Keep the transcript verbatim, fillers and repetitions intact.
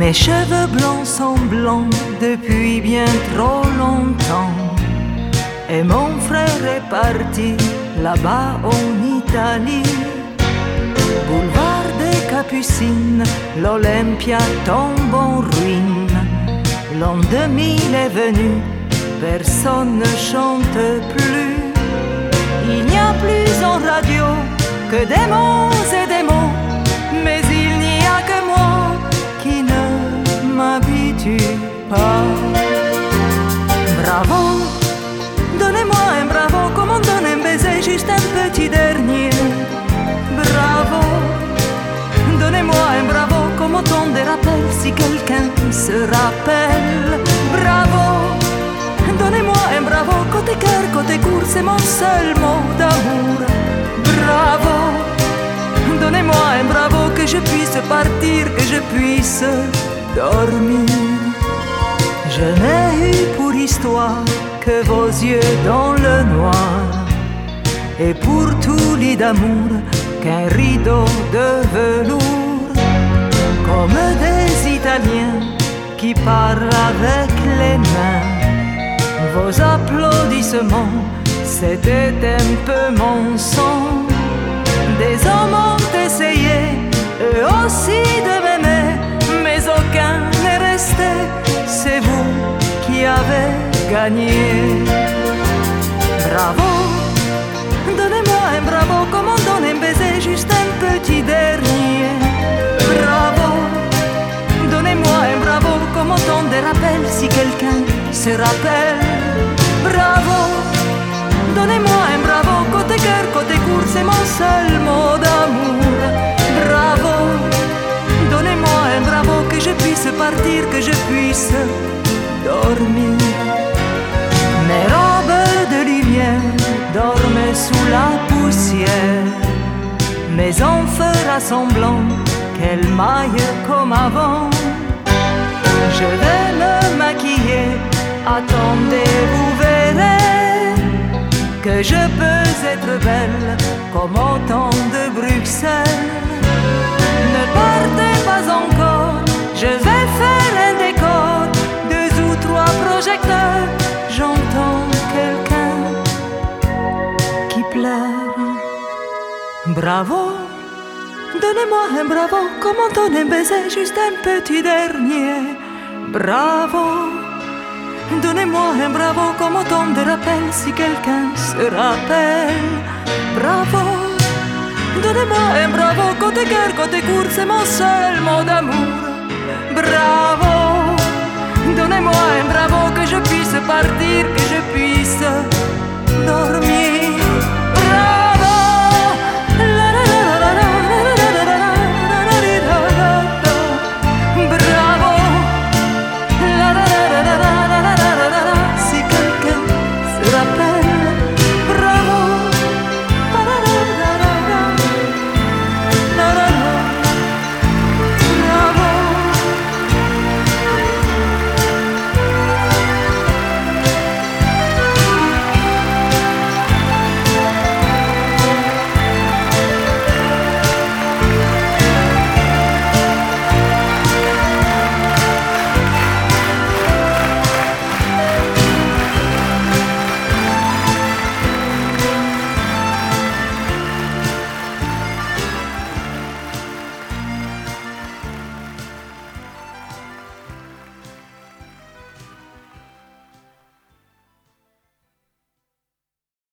Mes cheveux blancs sont blancs depuis bien trop longtemps. Et mon frère est parti là-bas en Italie. Boulevard des Capucines, l'Olympia tombe en ruine. L'an deux mille est venu, personne ne chante plus. Il n'y a plus en radio que des mots et des mots, mais il n'y a que moi qui ne m'habitue pas. Bravo, donnez-moi un bravo, comme on donne un baiser, juste un petit dernier. Bravo, donnez-moi un bravo, comme on donne des rappels si quelqu'un se rappelle. Bravo, donnez-moi un bravo, côté cœur, côté court, c'est mon seul mot d'amour. Bravo, donnez-moi un bravo, que je puisse partir, que je puisse dormir. Je n'ai eu pour histoire que vos yeux dans le noir, et pour tout lit d'amour qu'un rideau de velours. Comme des Italiens qui parlent avec les mains, vos applaudissements, c'était un peu mon son. Des hommes ont essayé, eux aussi de m'aimer, mais aucun n'est resté, c'est vous qui avez gagné. Bravo, donnez-moi un bravo, comme on donne un baiser, juste un petit dernier. Bravo, donnez-moi un bravo, comme on donne des rappels si quelqu'un se rappelle. Bravo, donnez-moi un bravo, côté cœur, côté court, c'est mon seul mot d'amour. Bravo, donnez-moi un bravo, que je puisse partir, que je puisse dormir. Mes robes de lumière dorment sous la poussière, mais on fera semblant qu'elles maillent comme avant. Je vais me maquiller, attendez, vous verrez que je peux être belle comme au temps de Bruxelles. Ne partez pas encore, je vais faire un décor, deux ou trois projecteurs, j'entends quelqu'un qui pleure. Bravo, donnez-moi un bravo, comme on donne un baiser, juste un petit dernier. Bravo, donnez-moi un bravo, comme on donne des rappels si quelqu'un se rappelle. Bravo, donnez-moi un bravo, côté cœur, côté court, c'est mon seul mot d'amour. Bravo.